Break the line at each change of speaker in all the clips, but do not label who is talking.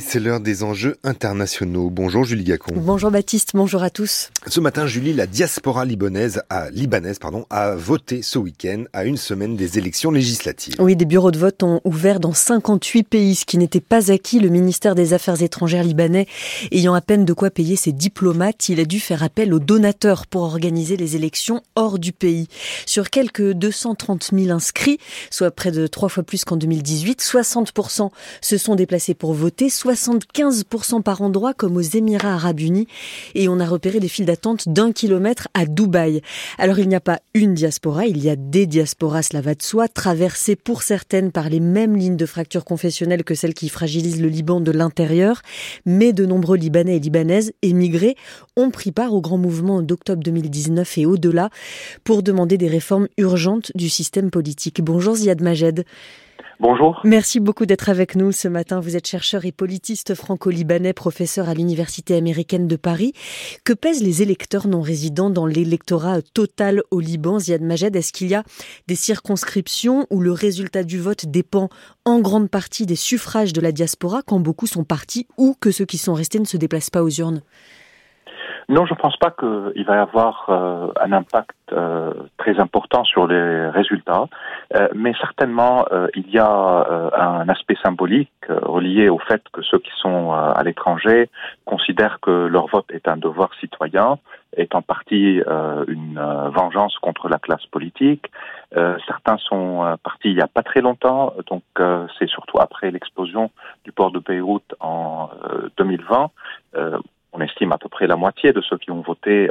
c'est l'heure des enjeux internationaux. Bonjour Julie Gacon.
Bonjour Baptiste, bonjour à tous.
Ce matin, Julie, la diaspora libanaise a voté ce week-end à une semaine des élections législatives.
Oui, des bureaux de vote ont ouvert dans 58 pays, ce qui n'était pas acquis. Le ministère des Affaires étrangères libanais ayant à peine de quoi payer ses diplomates, il a dû faire appel aux donateurs pour organiser les élections hors du pays. Sur quelques 230 000 inscrits, soit près de 3 fois plus qu'en 2018, 60% se sont déplacés pour voter, 75% par endroit comme aux Émirats Arabes Unis, et on a repéré des files d'attente d'1 kilomètre à Dubaï. Alors il n'y a pas une diaspora, il y a des diasporas, cela va de soi, traversées pour certaines par les mêmes lignes de fracture confessionnelle que celles qui fragilisent le Liban de l'intérieur, mais de nombreux Libanais et Libanaises émigrés ont pris part au grand mouvement d'octobre 2019 et au-delà pour demander des réformes urgentes du système politique. Bonjour Ziad Majed.
Bonjour.
Merci beaucoup d'être avec nous ce matin. Vous êtes chercheur et politiste franco-libanais, professeur à l'Université américaine de Paris. Que pèsent les électeurs non résidents dans l'électorat total au Liban, Ziad Majed? Est-ce qu'il y a des circonscriptions où le résultat du vote dépend en grande partie des suffrages de la diaspora quand beaucoup sont partis ou que ceux qui sont restés ne se déplacent pas aux urnes?
Non, je ne pense pas qu'il va y avoir un impact très important sur les résultats, mais certainement il y a un aspect symbolique relié au fait que ceux qui sont à l'étranger considèrent que leur vote est un devoir citoyen, est en partie une vengeance contre la classe politique. Certains sont partis il n'y a pas très longtemps, donc c'est surtout après l'explosion du port de Beyrouth en 2020. On estime à peu près la moitié de ceux qui ont voté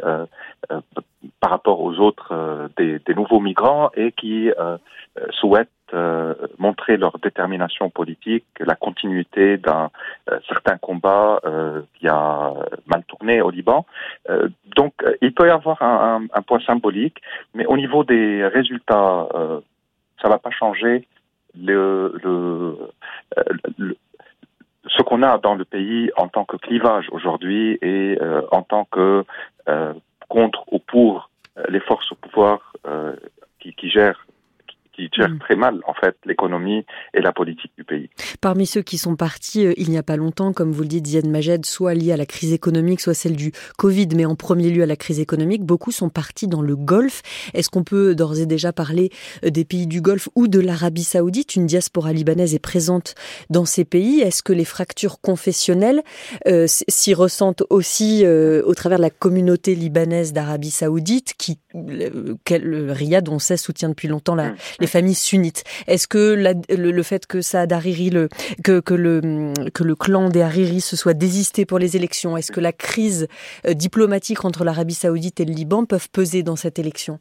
par rapport aux autres des nouveaux migrants et qui souhaitent montrer leur détermination politique, la continuité d'un certain combat qui a mal tourné au Liban. Donc, il peut y avoir un point symbolique, mais au niveau des résultats, ça va pas changer ce qu'on a dans le pays en tant que clivage aujourd'hui et en tant que contre ou pour les forces au pouvoir qui gèrent très mal, en fait, l'économie et la politique du pays.
Parmi ceux qui sont partis il n'y a pas longtemps, comme vous le dites, Ziad Majed, soit liés à la crise économique, soit celle du Covid, mais en premier lieu à la crise économique, beaucoup sont partis dans le Golfe. Est-ce qu'on peut d'ores et déjà parler des pays du Golfe ou de l'Arabie Saoudite? Une diaspora libanaise est présente dans ces pays. Est-ce que les fractures confessionnelles s'y ressentent aussi au travers de la communauté libanaise d'Arabie Saoudite, le Riyad, on sait, soutient depuis longtemps les familles sunnites? Est-ce que le fait que Saad Hariri, que le clan des Hariri se soit désisté pour les élections, est-ce que la crise diplomatique entre l'Arabie Saoudite et le Liban peuvent peser dans cette élection?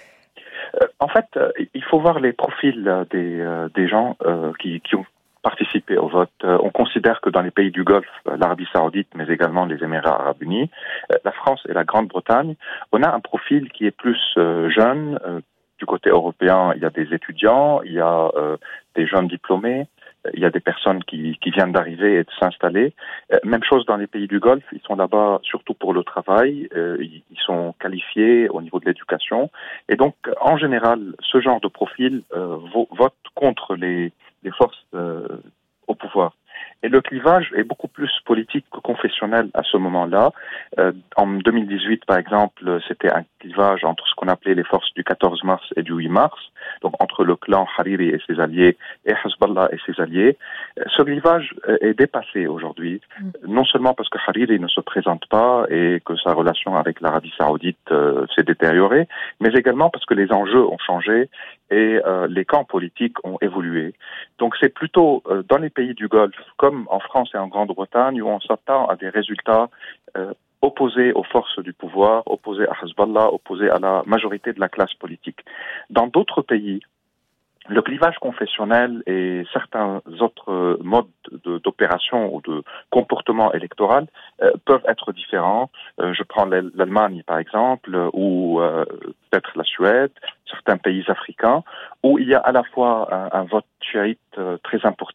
En fait, il faut voir les profils des gens qui ont participé au vote. On considère que dans les pays du Golfe, l'Arabie Saoudite, mais également les Émirats Arabes Unis, la France et la Grande-Bretagne, on a un profil qui est plus jeune. Du côté européen, il y a des étudiants, il y a des jeunes diplômés, il y a des personnes qui viennent d'arriver et de s'installer. Même chose dans les pays du Golfe, ils sont là-bas surtout pour le travail, ils sont qualifiés au niveau de l'éducation. Et donc, en général, ce genre de profil vote contre les forces au pouvoir. Et le clivage est beaucoup plus politique que confessionnel à ce moment-là. En 2018, par exemple, c'était un clivage entre ce qu'on appelait les forces du 14 mars et du 8 mars, donc entre le clan Hariri et ses alliés et Hezbollah et ses alliés. Ce clivage est dépassé aujourd'hui, non seulement parce que Hariri ne se présente pas et que sa relation avec l'Arabie Saoudite s'est détériorée, mais également parce que les enjeux ont changé et les camps politiques ont évolué. Donc c'est plutôt dans les pays du Golfe, comme en France et en Grande-Bretagne, où on s'attend à des résultats opposés aux forces du pouvoir, opposés à Hezbollah, opposés à la majorité de la classe politique. Dans d'autres pays, le clivage confessionnel et certains autres modes d'opération ou de comportement électoral peuvent être différents. Je prends l'Allemagne, par exemple, ou peut-être la Suède, certains pays africains, où il y a à la fois un vote chiite très important,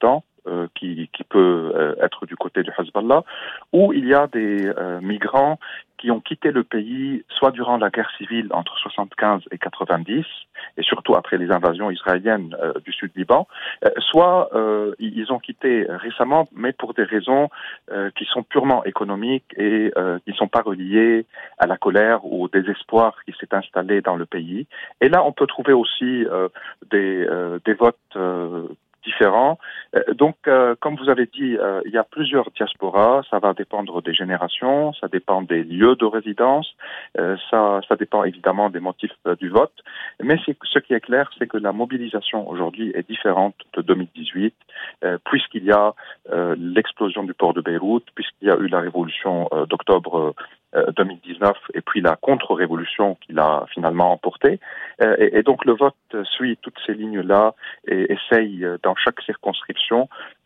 qui peut être du côté du Hezbollah, ou il y a des migrants qui ont quitté le pays soit durant la guerre civile entre 75 et 90, et surtout après les invasions israéliennes du sud Liban, soit ils ont quitté récemment, mais pour des raisons qui sont purement économiques et qui ne sont pas reliées à la colère ou au désespoir qui s'est installé dans le pays. Et là, on peut trouver aussi des votes différents. Donc, comme vous avez dit, il y a plusieurs diasporas. Ça va dépendre des générations, ça dépend des lieux de résidence, ça dépend évidemment des motifs du vote. Mais ce qui est clair, c'est que la mobilisation aujourd'hui est différente de 2018, puisqu'il y a l'explosion du port de Beyrouth, puisqu'il y a eu la révolution d'octobre 2019 et puis la contre-révolution qu'il a finalement emportée. Et donc le vote suit toutes ces lignes-là et essaye dans chaque circonscription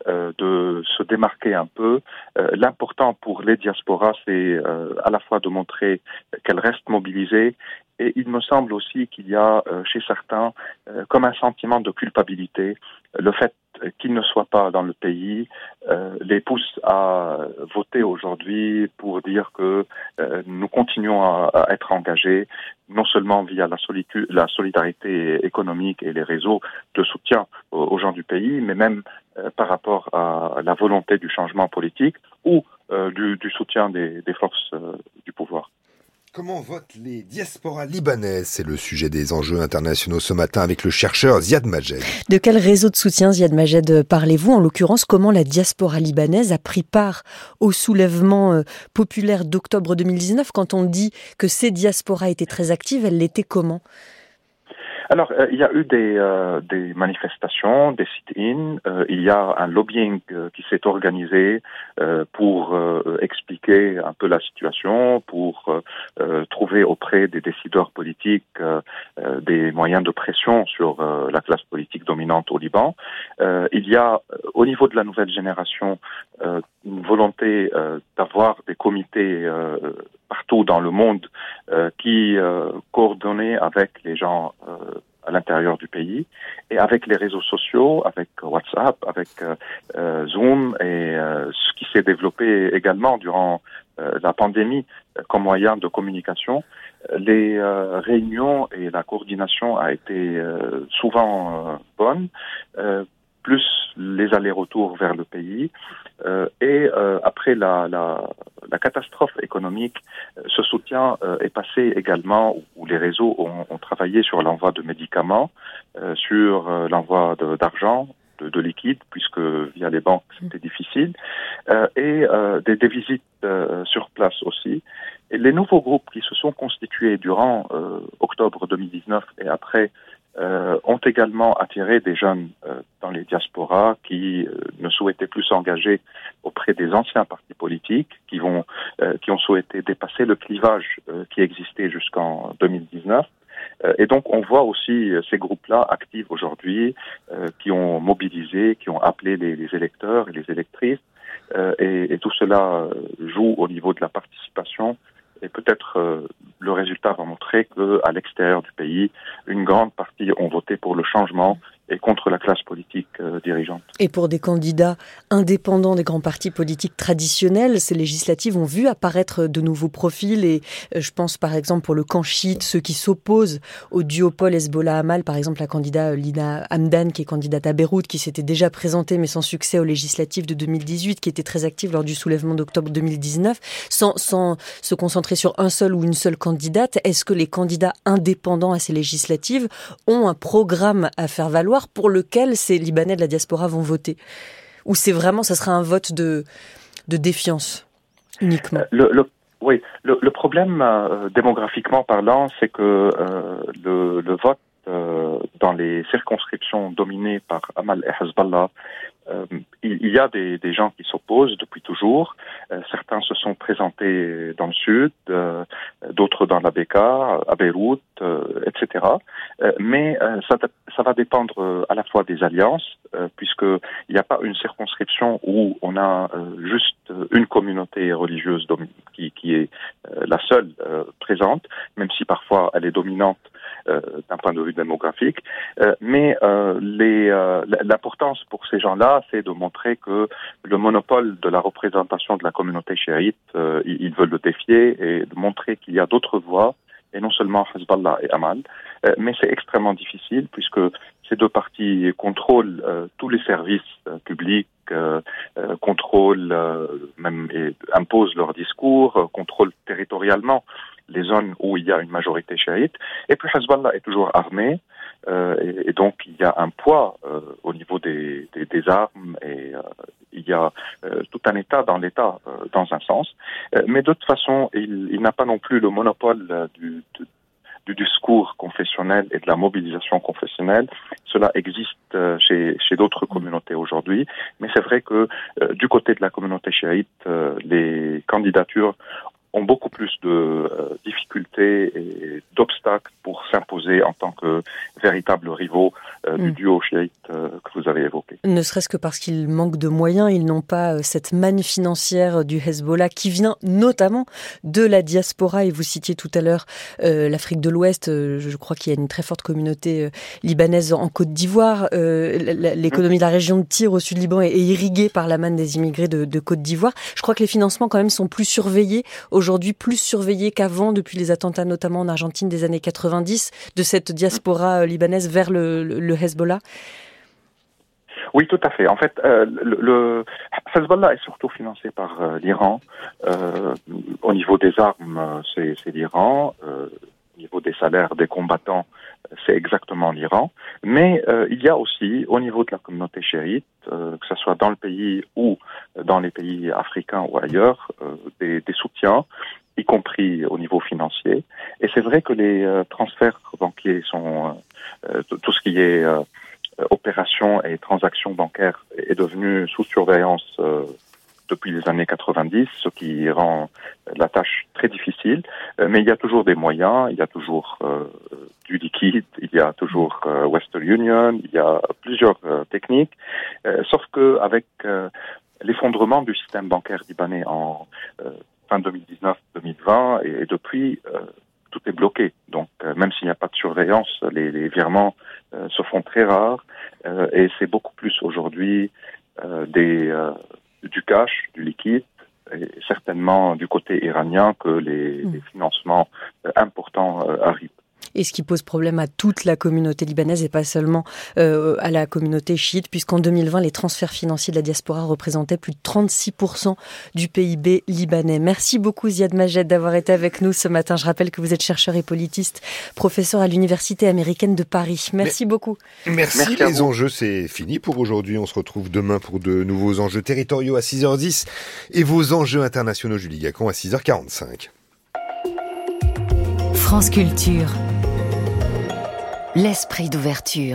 de se démarquer un peu. L'important pour les diasporas, c'est à la fois de montrer qu'elles restent mobilisées, et il me semble aussi qu'il y a chez certains comme un sentiment de culpabilité. Le fait qu'ils ne soient pas dans le pays les pousse à voter aujourd'hui pour dire que nous continuons à être engagés, non seulement via la solidarité économique et les réseaux de soutien aux gens du pays, mais même par rapport à la volonté du changement politique ou du soutien des forces du pouvoir.
Comment votent les diasporas libanaises? C'est le sujet des enjeux internationaux ce matin avec le chercheur Ziad Majed.
De quel réseau de soutien, Ziad Majed, parlez-vous? En l'occurrence, comment la diaspora libanaise a pris part au soulèvement populaire d'octobre 2019? Quand on dit que ces diasporas étaient très actives, elles l'étaient comment?
Alors, il y a eu des manifestations, des sit-ins. Il y a un lobbying qui s'est organisé pour expliquer un peu la situation, pour trouver auprès des décideurs politiques des moyens de pression sur la classe politique dominante au Liban. Il y a, au niveau de la nouvelle génération, une volonté d'avoir des comités partout dans le monde qui coordonnaient avec les gens à l'intérieur du pays et avec les réseaux sociaux, avec WhatsApp, avec Zoom et ce qui s'est développé également durant la pandémie comme moyen de communication. Les réunions et la coordination a été souvent bonne, plus les allers-retours vers le pays. Et après la catastrophe économique, ce soutien est passé également, où les réseaux ont travaillé sur l'envoi de médicaments, sur l'envoi d'argent, de liquide, puisque via les banques c'était difficile, et des visites sur place aussi. Et les nouveaux groupes qui se sont constitués durant octobre 2019 et après ont également attiré des jeunes dans les diasporas qui ne souhaitaient plus s'engager auprès des anciens partis politiques, qui ont souhaité dépasser le clivage qui existait jusqu'en 2019. Et donc on voit aussi ces groupes-là actifs aujourd'hui, qui ont mobilisé, qui ont appelé les électeurs et les électrices, et tout cela joue au niveau de la participation. Et peut-être le résultat va montrer qu'à l'extérieur du pays, une grande partie ont voté pour le changement et contre la classe politique dirigeante.
Et pour des candidats indépendants des grands partis politiques traditionnels, ces législatives ont vu apparaître de nouveaux profils. Et je pense par exemple pour le camp chiite, ceux qui s'opposent au duopole Hezbollah-Amal, par exemple la candidate Lina Hamdan, qui est candidate à Beyrouth, qui s'était déjà présentée mais sans succès aux législatives de 2018, qui était très active lors du soulèvement d'octobre 2019, sans se concentrer sur un seul ou une seule candidate. Est-ce que les candidats indépendants à ces législatives ont un programme à faire valoir pour lequel ces Libanais de la diaspora vont voter? Ou c'est vraiment, ça sera un vote de défiance uniquement?
Oui, le problème démographiquement parlant, c'est que le vote dans les circonscriptions dominées par Amal et Hezbollah, il y a des gens qui s'opposent depuis toujours. Certains se sont présentés dans le sud, d'autres dans la Bekaa, à Beyrouth, etc. Mais ça va dépendre à la fois des alliances, puisqu'il n'y a pas une circonscription où on a juste une communauté religieuse qui est la seule présente, même si parfois elle est dominante. d'un point de vue démographique. Mais l'importance pour ces gens-là, c'est de montrer que le monopole de la représentation de la communauté chiite, ils veulent le défier et de montrer qu'il y a d'autres voies, et non seulement Hezbollah et Amal. Mais c'est extrêmement difficile puisque ces deux partis contrôlent tous les services publics, contrôlent même et imposent leur discours, contrôlent territorialement les zones où il y a une majorité chiite. Et puis Hezbollah est toujours armé, et donc il y a un poids au niveau des armes, et il y a tout un État dans l'État, dans un sens. Mais de toute façon, il n'a pas non plus le monopole du discours confessionnel et de la mobilisation confessionnelle. Cela existe chez d'autres communautés aujourd'hui, mais c'est vrai que du côté de la communauté chiite, les candidatures ont beaucoup plus de difficultés et d'obstacles pour s'imposer en tant que véritables rivaux du duo chiite que vous avez évoqué.
Ne serait-ce que parce qu'ils manquent de moyens, ils n'ont pas cette manne financière du Hezbollah qui vient notamment de la diaspora. Et vous citiez tout à l'heure l'Afrique de l'Ouest. Je crois qu'il y a une très forte communauté libanaise en Côte d'Ivoire. L'économie de la région de Tyr au sud Liban est irriguée par la manne des immigrés de Côte d'Ivoire. Je crois que les financements quand même sont plus surveillés aujourd'hui, plus surveillés qu'avant, depuis les attentats notamment en Argentine des années 90, de cette diaspora libanaise vers le Hezbollah.
Oui, tout à fait. En fait, le Hezbollah est surtout financé par l'Iran. Au niveau des armes, c'est l'Iran. Au niveau des salaires des combattants, c'est exactement l'Iran. Mais il y a aussi, au niveau de la communauté chiite, que ce soit dans le pays ou dans les pays africains ou ailleurs, des soutiens, y compris au niveau financier. Et c'est vrai que les transferts banquiers sont tout ce qui est opérations et transactions bancaires est devenu sous surveillance depuis les années 90, ce qui rend la tâche très difficile. Mais il y a toujours des moyens, il y a toujours du liquide, il y a toujours Western Union, il y a plusieurs techniques, sauf que avec l'effondrement du système bancaire libanais en fin 2019-2020 et depuis, tout est bloqué. Donc, même s'il n'y a pas de surveillance, les virements se font très rares, et c'est beaucoup plus aujourd'hui du cash, du liquide, et certainement du côté iranien que les financements importants arrivent.
Et ce qui pose problème à toute la communauté libanaise et pas seulement à la communauté chiite, puisqu'en 2020, les transferts financiers de la diaspora représentaient plus de 36% du PIB libanais. Merci beaucoup Ziad Majed d'avoir été avec nous ce matin. Je rappelle que vous êtes chercheur et politiste, professeur à l'Université américaine de Paris. Merci beaucoup.
Merci les enjeux, c'est fini pour aujourd'hui. On se retrouve demain pour de nouveaux enjeux territoriaux à 6h10 et vos enjeux internationaux, Julie Gacon, à 6h45.
France Culture. L'esprit d'ouverture.